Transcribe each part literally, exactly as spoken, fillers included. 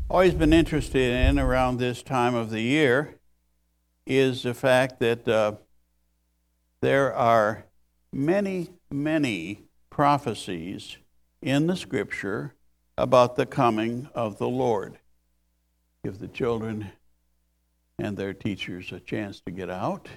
always been interested in around this time of the year is the fact that uh, there are many, many prophecies in the Scripture about the coming of the Lord. Give the children and their teachers a chance to get out.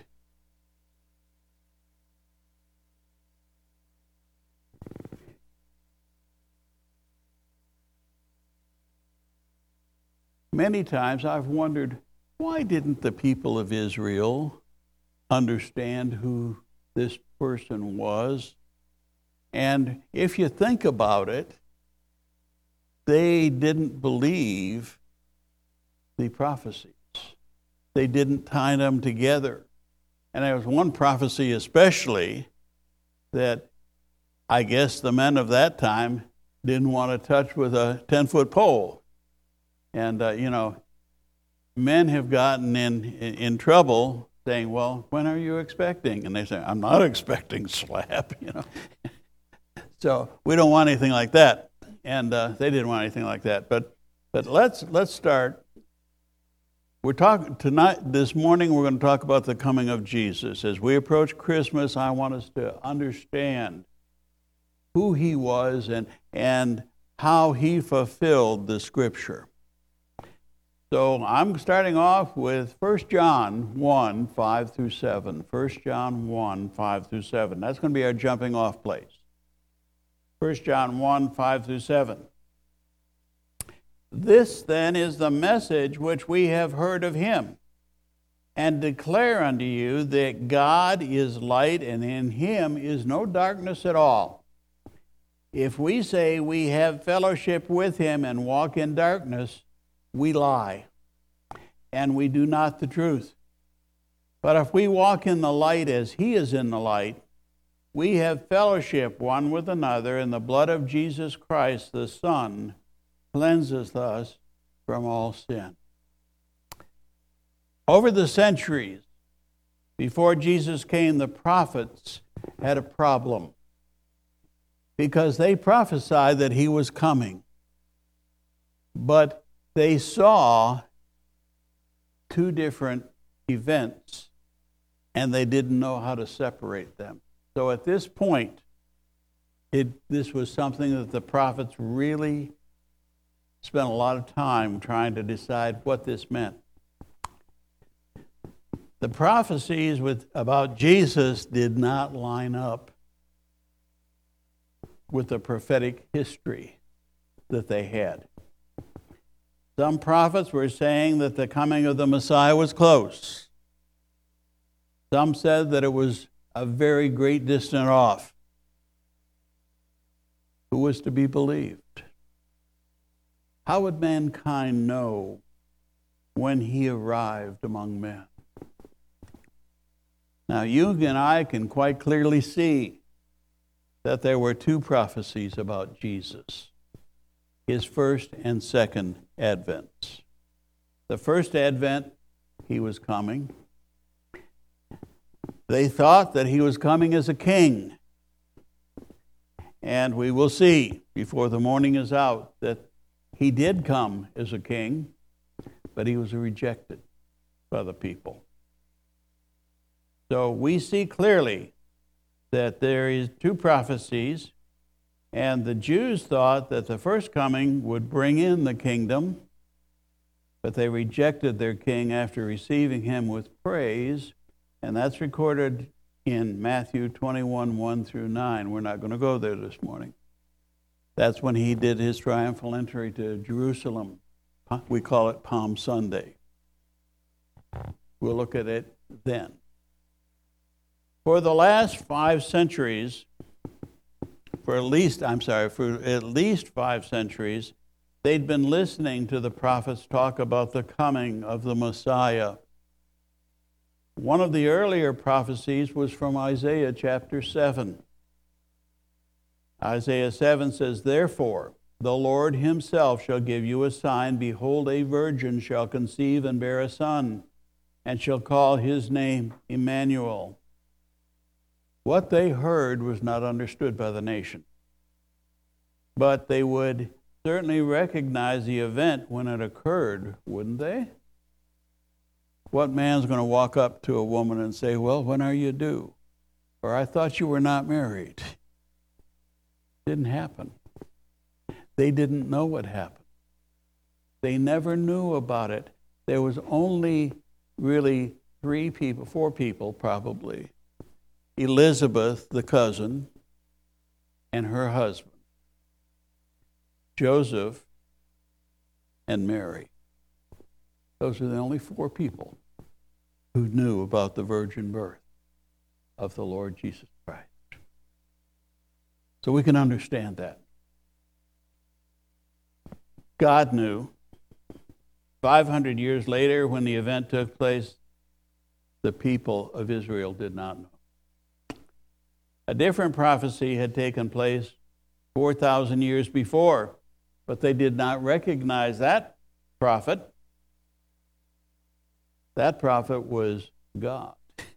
Many times I've wondered, why didn't the people of Israel understand who this person was? And if you think about it, they didn't believe the prophecies. They didn't tie them together. And there was one prophecy especially that I guess the men of that time didn't want to touch with a ten-foot pole. And, uh, you know, men have gotten in, in in trouble saying, well, when are you expecting? And they say, I'm not expecting slap, you know. So we don't want anything like that. And uh, they didn't want anything like that. But but let's let's start. We're talking tonight, this morning, we're going to talk about the coming of Jesus. As we approach Christmas, I want us to understand who he was and and how he fulfilled the Scripture. So I'm starting off with First John one, five through seven. First John one, five through seven. That's going to be our jumping off place. First John one, five through seven. This then is the message which we have heard of him, and declare unto you that God is light, and in him is no darkness at all. If we say we have fellowship with him and walk in darkness, we lie, and we do not the truth. But if we walk in the light as he is in the light, we have fellowship one with another, and the blood of Jesus Christ, the Son, cleanses us from all sin. Over the centuries, before Jesus came, the prophets had a problem because they prophesied that he was coming. But they saw two different events, and they didn't know how to separate them. So at this point, it, this was something that the prophets really spent a lot of time trying to decide what this meant. The prophecies with, about Jesus did not line up with the prophetic history that they had. Some prophets were saying that the coming of the Messiah was close. Some said that it was a very great distance off. Who was to be believed? How would mankind know when he arrived among men? Now, you and I can quite clearly see that there were two prophecies about Jesus, his first and second advents. The first advent, he was coming. They thought that he was coming as a king. And we will see before the morning is out that he did come as a king, but he was rejected by the people. So we see clearly that there is two prophecies, and the Jews thought that the first coming would bring in the kingdom, but they rejected their king after receiving him with praise, and that's recorded in Matthew twenty-one, one through nine. We're not going to go there this morning. That's when he did his triumphal entry to Jerusalem. We call it Palm Sunday. We'll look at it then. For the last five centuries, for at least, I'm sorry, for at least five centuries, they'd been listening to the prophets talk about the coming of the Messiah. One of the earlier prophecies was from Isaiah chapter seven. Isaiah seven says, Therefore, the Lord himself shall give you a sign. Behold, a virgin shall conceive and bear a son, and shall call his name Emmanuel. What they heard was not understood by the nation. But they would certainly recognize the event when it occurred, wouldn't they? What man's going to walk up to a woman and say, well, when are you due? Or I thought you were not married. Didn't happen. They didn't know what happened. They never knew about it. There was only really three people, four people probably. Elizabeth, the cousin, and her husband. Joseph and Mary. Those are the only four people who knew about the virgin birth of the Lord Jesus Christ. So we can understand that. God knew. five hundred years later, when the event took place, the people of Israel did not know. A different prophecy had taken place four thousand years before, but they did not recognize that prophet. That prophet was God.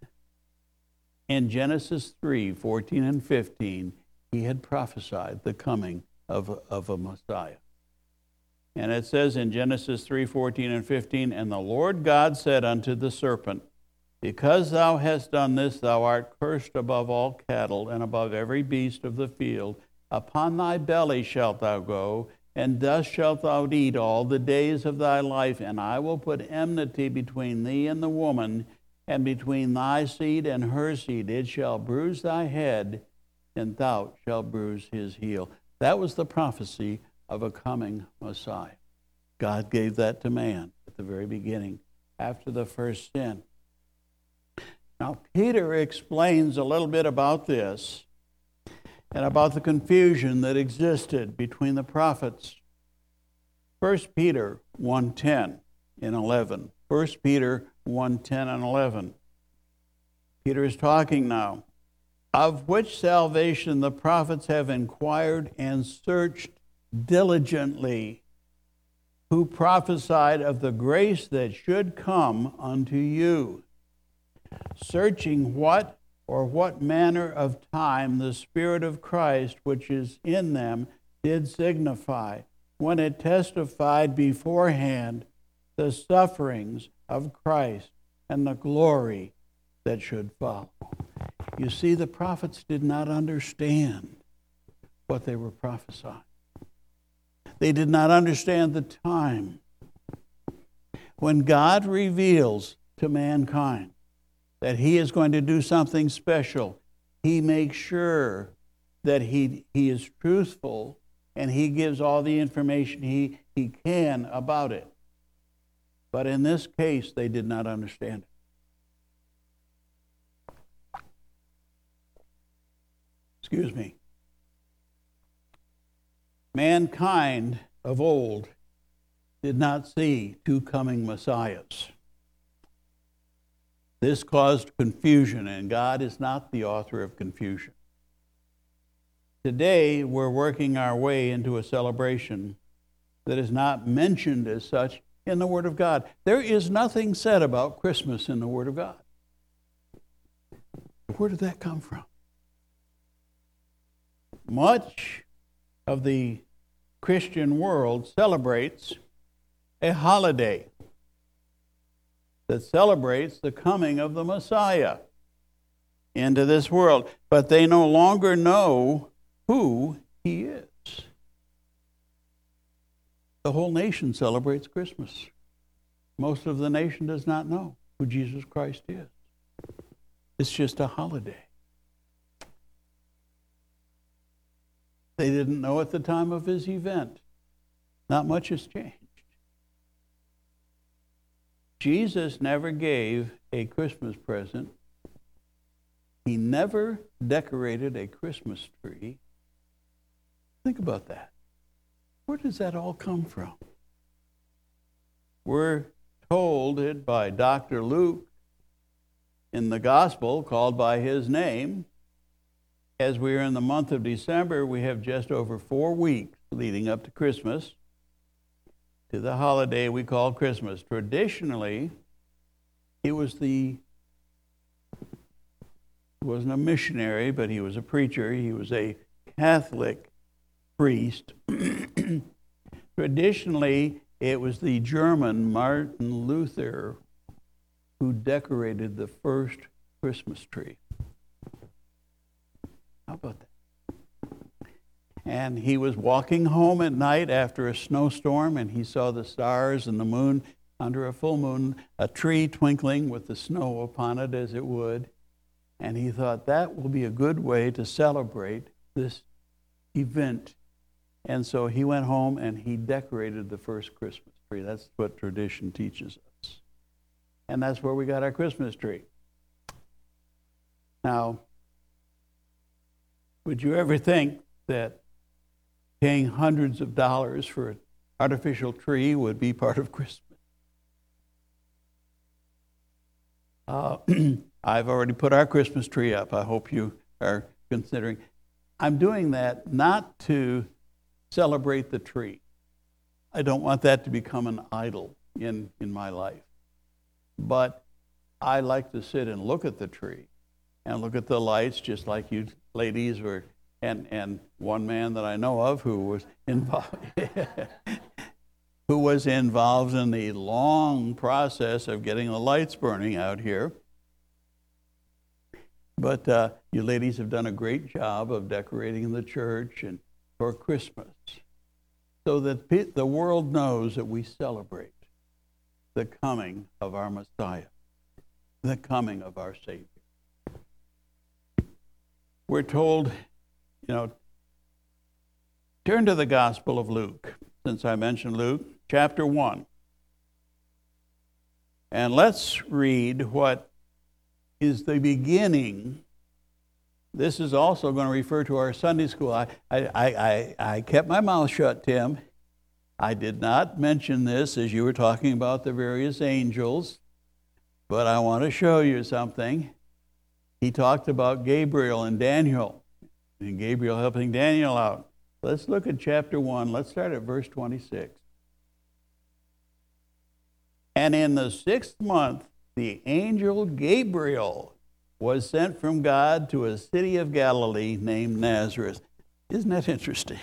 In Genesis three, fourteen and fifteen, he had prophesied the coming of, of a Messiah. And it says in Genesis three, fourteen and fifteen, and the Lord God said unto the serpent, because thou hast done this, thou art cursed above all cattle and above every beast of the field. Upon thy belly shalt thou go, and dust shalt thou eat all the days of thy life. And I will put enmity between thee and the woman, and between thy seed and her seed. It shall bruise thy head, and thou shalt bruise his heel. That was the prophecy of a coming Messiah. God gave that to man at the very beginning, after the first sin. Now, Peter explains a little bit about this and about the confusion that existed between the prophets. First Peter one ten and eleven. First Peter one ten and eleven. Peter is talking now. Of which salvation the prophets have inquired and searched diligently, who prophesied of the grace that should come unto you, searching what or what manner of time the Spirit of Christ which is in them did signify, when it testified beforehand the sufferings of Christ and the glory that should follow. You see, the prophets did not understand what they were prophesying. They did not understand the time when God reveals to mankind that he is going to do something special. He makes sure that he, he is truthful, and he gives all the information he, he can about it. But in this case, they did not understand it. Excuse me. Mankind of old did not see two coming messiahs. This caused confusion, and God is not the author of confusion. Today, we're working our way into a celebration that is not mentioned as such in the Word of God. There is nothing said about Christmas in the Word of God. Where did that come from? Much of the Christian world celebrates a holiday that celebrates the coming of the Messiah into this world, but they no longer know who he is. The whole nation celebrates Christmas. Most of the nation does not know who Jesus Christ is. It's just a holiday. They didn't know at the time of his event. Not much has changed. Jesus never gave a Christmas present. He never decorated a Christmas tree. Think about that. Where does that all come from? We're told it by Doctor Luke in the gospel called by his name. As we are in the month of December, we have just over four weeks leading up to Christmas, to the holiday we call Christmas. Traditionally, he was the, he wasn't a missionary, but he was a preacher. He was a Catholic priest. Traditionally, it was the German Martin Luther who decorated the first Christmas tree. How about that? And he was walking home at night after a snowstorm, and he saw the stars and the moon under a full moon, a tree twinkling with the snow upon it as it would. And he thought that will be a good way to celebrate this event. And so he went home and he decorated the first Christmas tree. That's what tradition teaches us. And that's where we got our Christmas tree. Now, would you ever think that paying hundreds of dollars for an artificial tree would be part of Christmas? Uh, I've already put our Christmas tree up. I hope you are considering. I'm doing that not to celebrate the tree. I don't want that to become an idol in, in my life. But I like to sit and look at the tree and look at the lights, just like you ladies were, and, and one man that I know of who was involved who was involved in the long process of getting the lights burning out here. But uh, you ladies have done a great job of decorating the church and for Christmas, so that pe- the world knows that we celebrate the coming of our Messiah, the coming of our Savior. We're told, you know, turn to the Gospel of Luke, since I mentioned Luke, chapter one. And let's read what is the beginning. This is also going to refer to our Sunday school. I, I, I, I kept my mouth shut, Tim. I did not mention this as you were talking about the various angels, but I want to show you something. He talked about Gabriel and Daniel, and Gabriel helping Daniel out. Let's look at chapter one. Let's start at verse twenty-six. And in the sixth month, the angel Gabriel was sent from God to a city of Galilee named Nazareth. Isn't that interesting?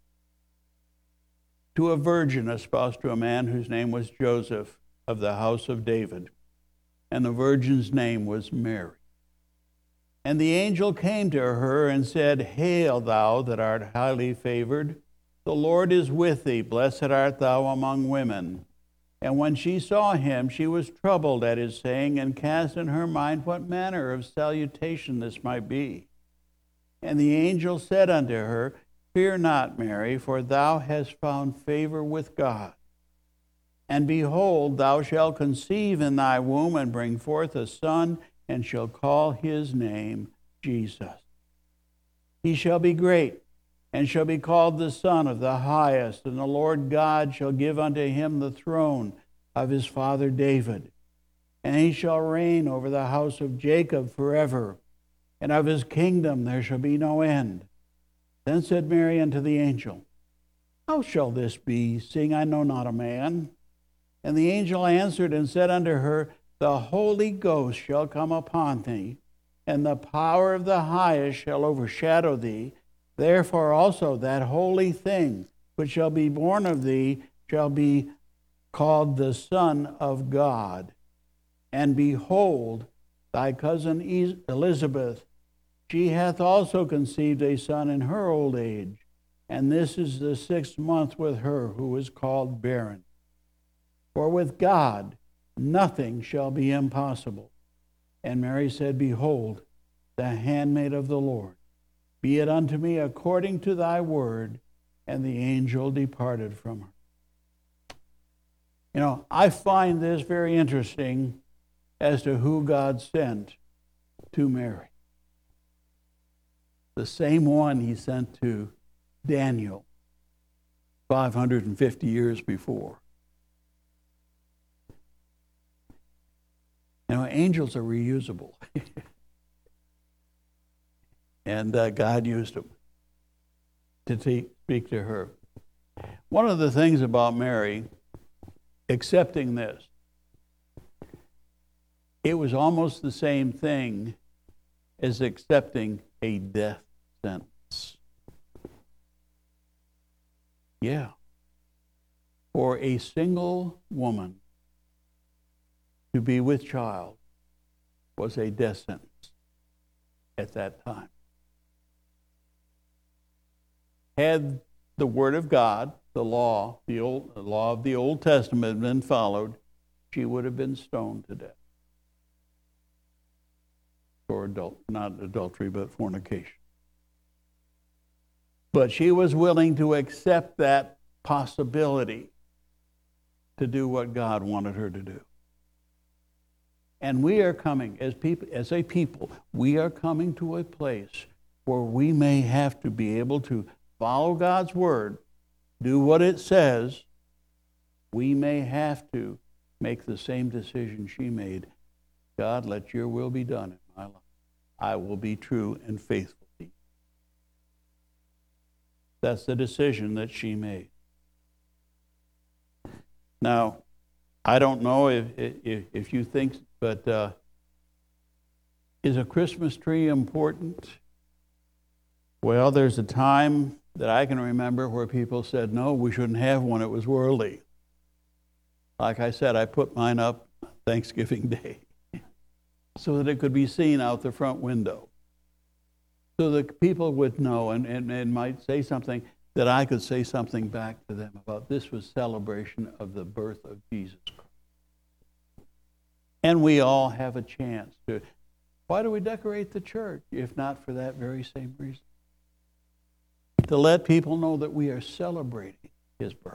To a virgin espoused to a man whose name was Joseph, of the house of David. And the virgin's name was Mary. And the angel came to her and said, Hail, thou that art highly favored, the Lord is with thee, blessed art thou among women. And when she saw him, she was troubled at his saying, and cast in her mind what manner of salutation this might be. And the angel said unto her, Fear not, Mary, for thou hast found favor with God. And behold, thou shalt conceive in thy womb, and bring forth a son, and shall call his name Jesus. He shall be great, and shall be called the Son of the Highest, and the Lord God shall give unto him the throne of his father David. And he shall reign over the house of Jacob forever, and of his kingdom there shall be no end. Then said Mary unto the angel, How shall this be, seeing I know not a man? And the angel answered and said unto her, The Holy Ghost shall come upon thee, and the power of the Highest shall overshadow thee. Therefore also that holy thing which shall be born of thee shall be called the Son of God. And behold, thy cousin Elizabeth, she hath also conceived a son in her old age, and this is the sixth month with her who is called barren. For with God nothing shall be impossible. And Mary said, Behold, the handmaid of the Lord. Be it unto me according to thy word. And the angel departed from her. You know, I find this very interesting as to who God sent to Mary. The same one he sent to Daniel five hundred fifty years before. You know, angels are reusable. And uh, God used them to te- speak to her. One of the things about Mary accepting this, it was almost the same thing as accepting a death sentence. Yeah. for a single woman to be with child was a death sentence at that time. Had the Word of God, the law, the old the law of the Old Testament been followed, she would have been stoned to death for adult, not adultery, but fornication. But she was willing to accept that possibility to do what God wanted her to do. And we are coming, as people, as a people, we are coming to a place where we may have to be able to follow God's word, do what it says. We may have to make the same decision she made. God, let your will be done in my life. I will be true and faithful to you. That's the decision that she made. Now, I don't know if if, if you think, but uh, is a Christmas tree important? Well, there's a time that I can remember where people said, no, we shouldn't have one. It was worldly. Like I said, I put mine up Thanksgiving Day so that it could be seen out the front window, so that people would know and, and, and might say something, that I could say something back to them about this was celebration of the birth of Jesus Christ. And we all have a chance to. Why do we decorate the church, if not for that very same reason? To let people know that we are celebrating his birth.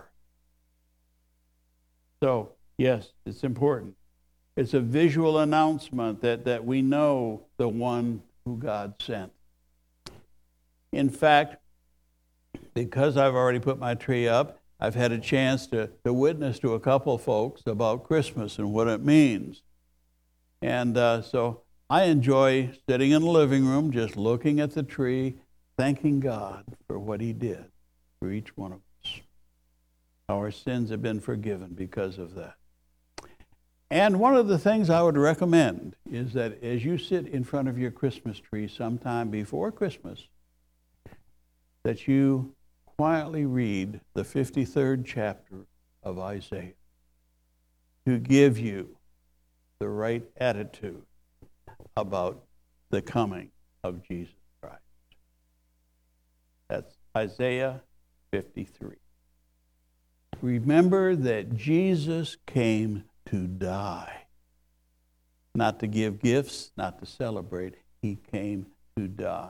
So, yes, it's important. It's a visual announcement that, that we know the one who God sent. In fact, because I've already put my tree up, I've had a chance to, to witness to a couple folks about Christmas and what it means. And uh, so I enjoy sitting in the living room, just looking at the tree, thanking God for what he did for each one of us. Our sins have been forgiven because of that. And one of the things I would recommend is that as you sit in front of your Christmas tree sometime before Christmas, that you quietly read the fifty-third chapter of Isaiah to give you the right attitude about the coming of Jesus Christ. That's Isaiah fifty-three. Remember that Jesus came to die, not to give gifts, not to celebrate. He came to die.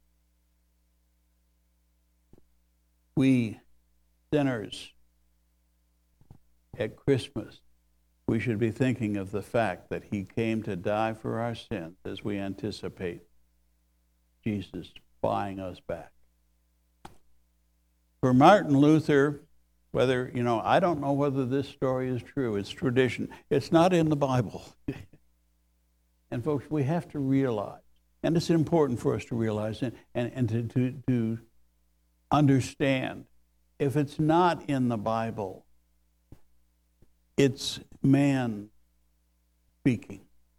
We sinners at Christmas, we should be thinking of the fact that he came to die for our sins as we anticipate Jesus buying us back. For Martin Luther, whether, you know, I don't know whether this story is true. It's tradition. It's not in the Bible. And folks, we have to realize, and it's important for us to realize and, and, and to, to, to understand, if it's not in the Bible, it's man speaking.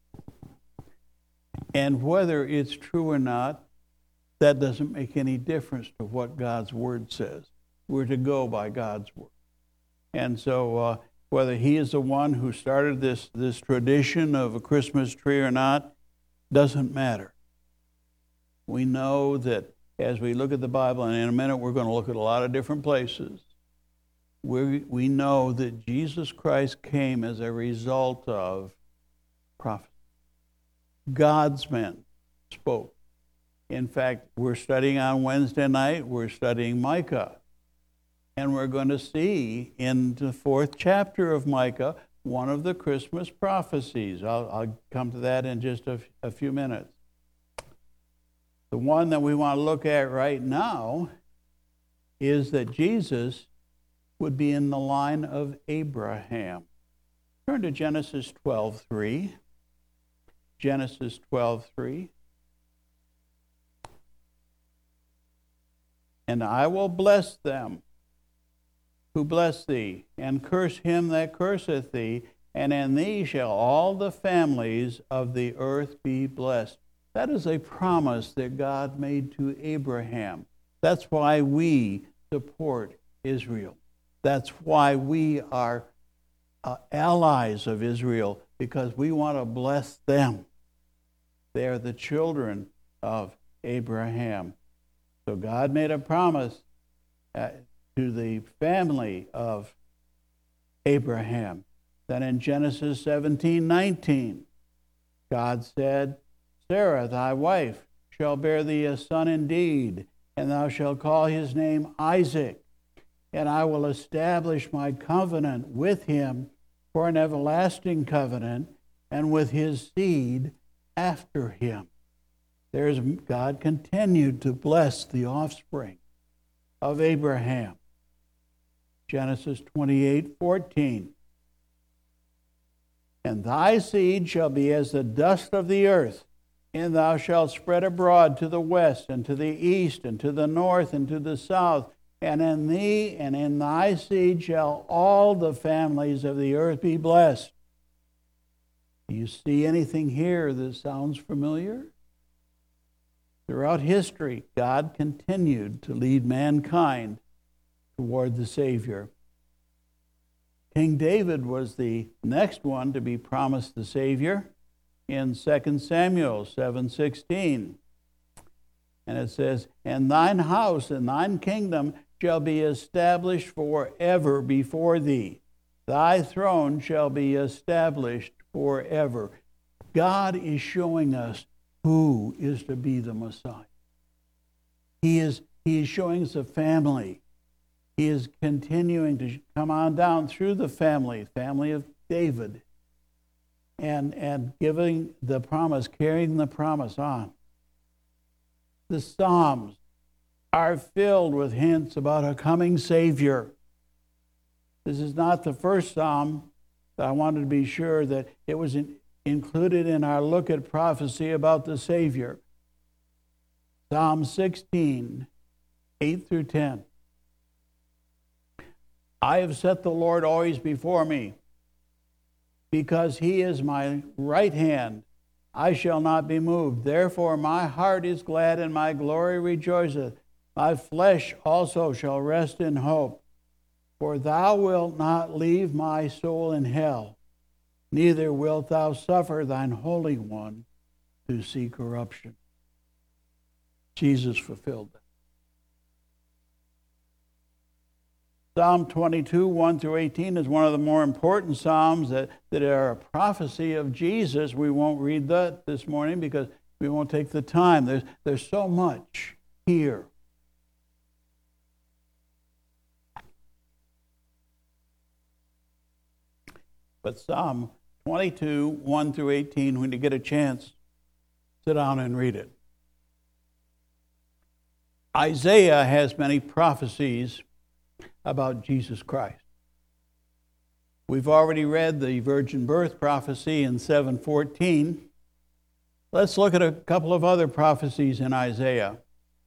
And whether it's true or not, that doesn't make any difference to what God's Word says. We're to go by God's Word. And so uh, whether he is the one who started this, this tradition of a Christmas tree or not, doesn't matter. We know that as we look at the Bible, and in a minute we're going to look at a lot of different places, we, we know that Jesus Christ came as a result of prophecy. God's men spoke. In fact, we're studying on Wednesday night, we're studying Micah. And we're going to see in the fourth chapter of Micah one of the Christmas prophecies. I'll, I'll come to that in just a, a few minutes. The one that we want to look at right now is that Jesus would be in the line of Abraham. Turn to Genesis twelve three. Genesis twelve three. And I will bless them who bless thee, and curse him that curseth thee, and in thee shall all the families of the earth be blessed. That is a promise that God made to Abraham. That's why we support Israel. That's why we are uh, allies of Israel, because we want to bless them. They are the children of Abraham. So God made a promise uh, to the family of Abraham. Then in Genesis seventeen nineteen, God said, Sarah, thy wife, shall bear thee a son indeed, and thou shalt call his name Isaac. And I will establish my covenant with him for an everlasting covenant, and with his seed after him. There's God continued to bless the offspring of Abraham. Genesis twenty-eight fourteen. And thy seed shall be as the dust of the earth, and thou shalt spread abroad to the west, and to the east, and to the north, and to the south. And in thee and in thy seed shall all the families of the earth be blessed. Do you see anything here that sounds familiar? Throughout history, God continued to lead mankind toward the Savior. King David was the next one to be promised the Savior in Second Samuel seven sixteen. And it says, And thine house and thine kingdom shall be established forever before thee. Thy throne shall be established forever. God is showing us who is to be the Messiah. He is, he is showing us a family. He is continuing to come on down through the family, family of David, and, and giving the promise, carrying the promise on. The Psalms are filled with hints about a coming Savior. This is not the first Psalm. I wanted to be sure that it was in, included in our look at prophecy about the Savior. Psalm sixteen, eight through ten. I have set the Lord always before me. Because he is my right hand, I shall not be moved. Therefore my heart is glad and my glory rejoiceth. My flesh also shall rest in hope. For thou wilt not leave my soul in hell, neither wilt thou suffer thine Holy One to see corruption. Jesus fulfilled that. Psalm twenty-two, one through eighteen is one of the more important psalms that, that are a prophecy of Jesus. We won't read that this morning because we won't take the time. There's, there's so much here. But Psalm twenty-two, one through eighteen, when you get a chance, sit down and read it. Isaiah has many prophecies about Jesus Christ. We've already read the virgin birth prophecy in seven fourteen. Let's look at a couple of other prophecies in Isaiah.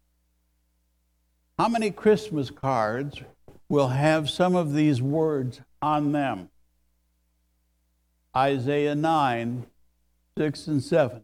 How many Christmas cards will have some of these words on them? Isaiah nine, six and seven.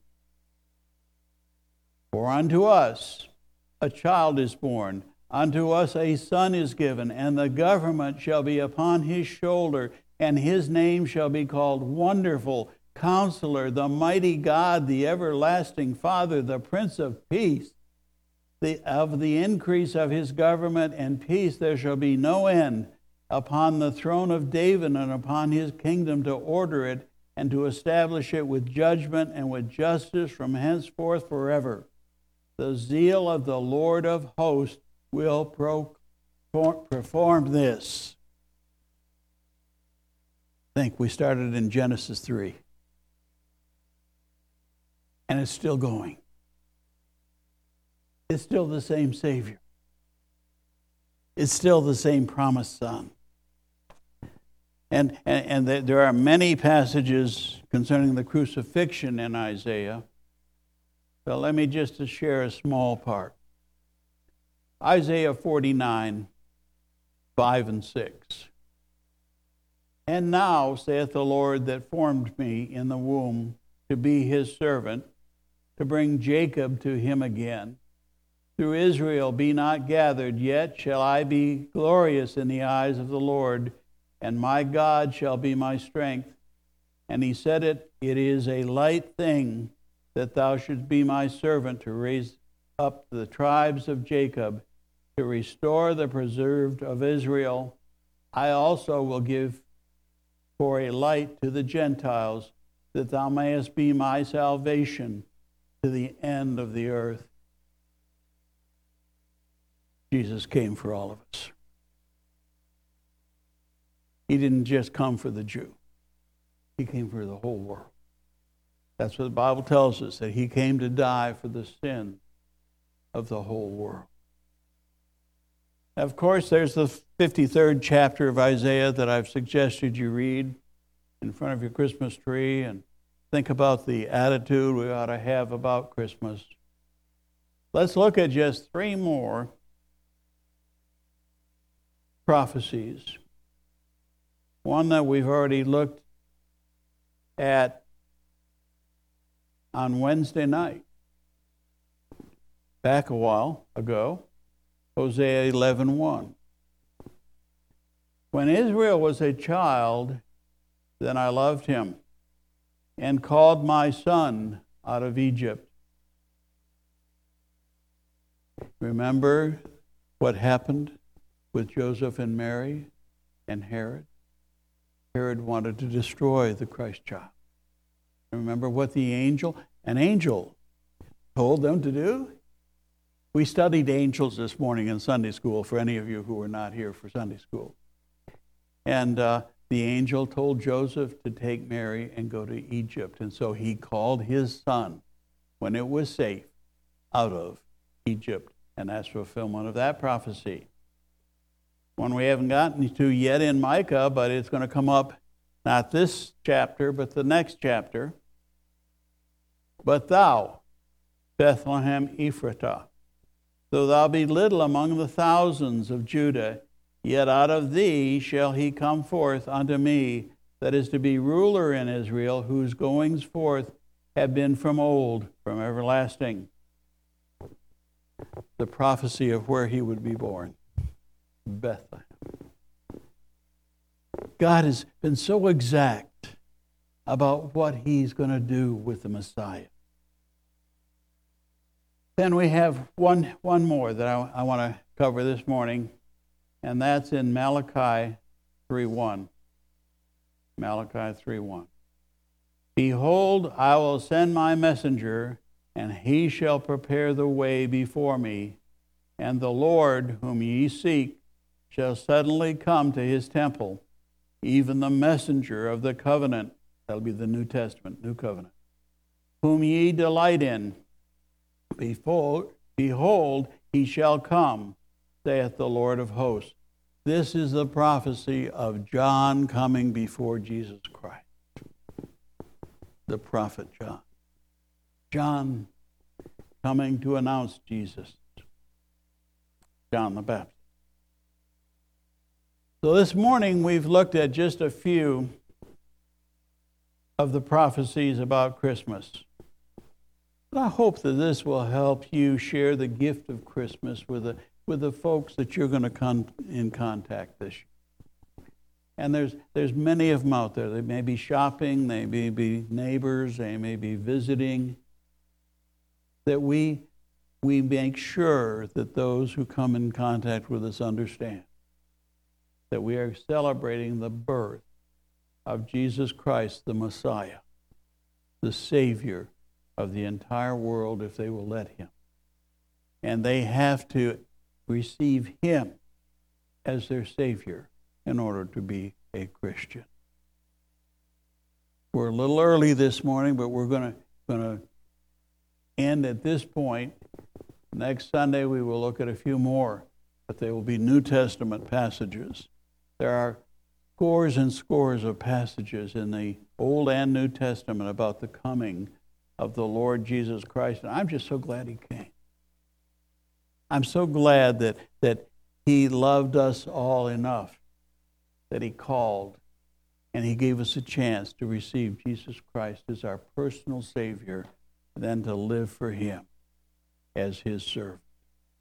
For unto us a child is born, unto us a son is given, and the government shall be upon his shoulder, and his name shall be called Wonderful, Counselor, the Mighty God, the Everlasting Father, the Prince of Peace. The, of the increase of his government and peace there shall be no end, upon the throne of David and upon his kingdom, to order it and to establish it with judgment and with justice from henceforth forever. The zeal of the Lord of hosts will pro- perform this. I think we started in Genesis three. And it's still going. It's still the same Savior. It's still the same promised Son. And, and, and there are many passages concerning the crucifixion in Isaiah. But let me just share a small part. Isaiah forty-nine, five and six. And now, saith the Lord that formed me in the womb to be his servant, to bring Jacob to him again, through Israel be not gathered, yet shall I be glorious in the eyes of the Lord, and my God shall be my strength. And he said it, it is a light thing that thou shouldst be my servant to raise up the tribes of Jacob, to restore the preserved of Israel. I also will give for a light to the Gentiles, that thou mayest be my salvation to the end of the earth. Jesus came for all of us. He didn't just come for the Jew. He came for the whole world. That's what the Bible tells us, that he came to die for the sin of the whole world. Now, of course, there's the fifty-third chapter of Isaiah that I've suggested you read in front of your Christmas tree and think about the attitude we ought to have about Christmas. Let's look at just three more prophecies. One that we've already looked at on Wednesday night, back a while ago, Hosea eleven one. When Israel was a child, then I loved him and called my son out of Egypt. Remember what happened with Joseph and Mary and Herod? Herod wanted to destroy the Christ child. Remember what the angel, an angel, told them to do? We studied angels this morning in Sunday school, for any of you who were not here for Sunday school. And uh, the angel told Joseph to take Mary and go to Egypt. And so he called his son, when it was safe, out of Egypt. And that's fulfillment of that prophecy. One we haven't gotten to yet in Micah, but it's going to come up, not this chapter, but the next chapter. But thou, Bethlehem Ephratah, though thou be little among the thousands of Judah, yet out of thee shall he come forth unto me, that is to be ruler in Israel, whose goings forth have been from old, from everlasting. The prophecy of where he would be born. Bethlehem. God has been so exact about what he's going to do with the Messiah. Then we have one, one more that I, I want to cover this morning, and that's in Malachi three one. Malachi three one. Behold, I will send my messenger, and he shall prepare the way before me, and the Lord whom ye seek shall suddenly come to his temple, even the messenger of the covenant. That'll be the New Testament, New Covenant. Whom ye delight in. Behold, behold, he shall come, saith the Lord of hosts. This is the prophecy of John coming before Jesus Christ. The prophet John. John coming to announce Jesus. John the Baptist. So this morning we've looked at just a few of the prophecies about Christmas. But I hope that this will help you share the gift of Christmas with the, with the folks that you're going to come in contact this year. And there's, there's many of them out there. They may be shopping, they may be neighbors, they may be visiting. That we, we make sure that those who come in contact with us understand that we are celebrating the birth of Jesus Christ, the Messiah, the Savior of the entire world, if they will let him. And they have to receive him as their Savior in order to be a Christian. We're a little early this morning, but we're going to going to end at this point. Next Sunday we will look at a few more, but they will be New Testament passages. There are scores and scores of passages in the Old and New Testament about the coming of the Lord Jesus Christ, and I'm just so glad he came. I'm so glad that, that he loved us all enough that he called and he gave us a chance to receive Jesus Christ as our personal Savior, then to live for him as his servant.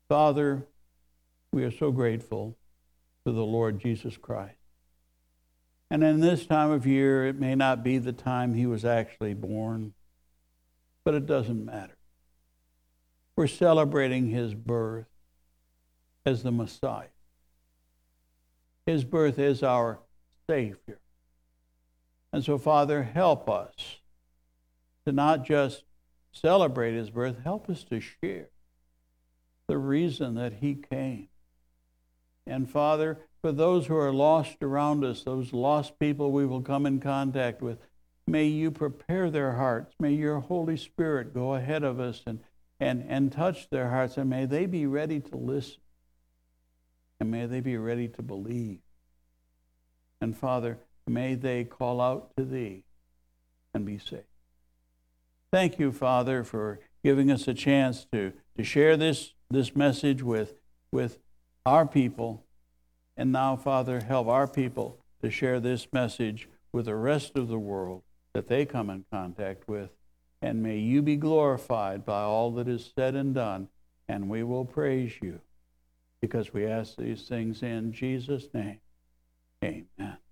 Father, we are so grateful to the Lord Jesus Christ. And in this time of year, it may not be the time he was actually born, but it doesn't matter. We're celebrating his birth as the Messiah. His birth is our Savior. And so, Father, help us to not just celebrate his birth, help us to share the reason that he came. And Father, for those who are lost around us, those lost people we will come in contact with, may you prepare their hearts. May your Holy Spirit go ahead of us and, and, and touch their hearts, and may they be ready to listen. And may they be ready to believe. And Father, may they call out to thee and be saved. Thank you, Father, for giving us a chance to, to share this, this message with, with our people. And now, Father, help our people to share this message with the rest of the world that they come in contact with. And may you be glorified by all that is said and done. And we will praise you because we ask these things in Jesus' name. Amen.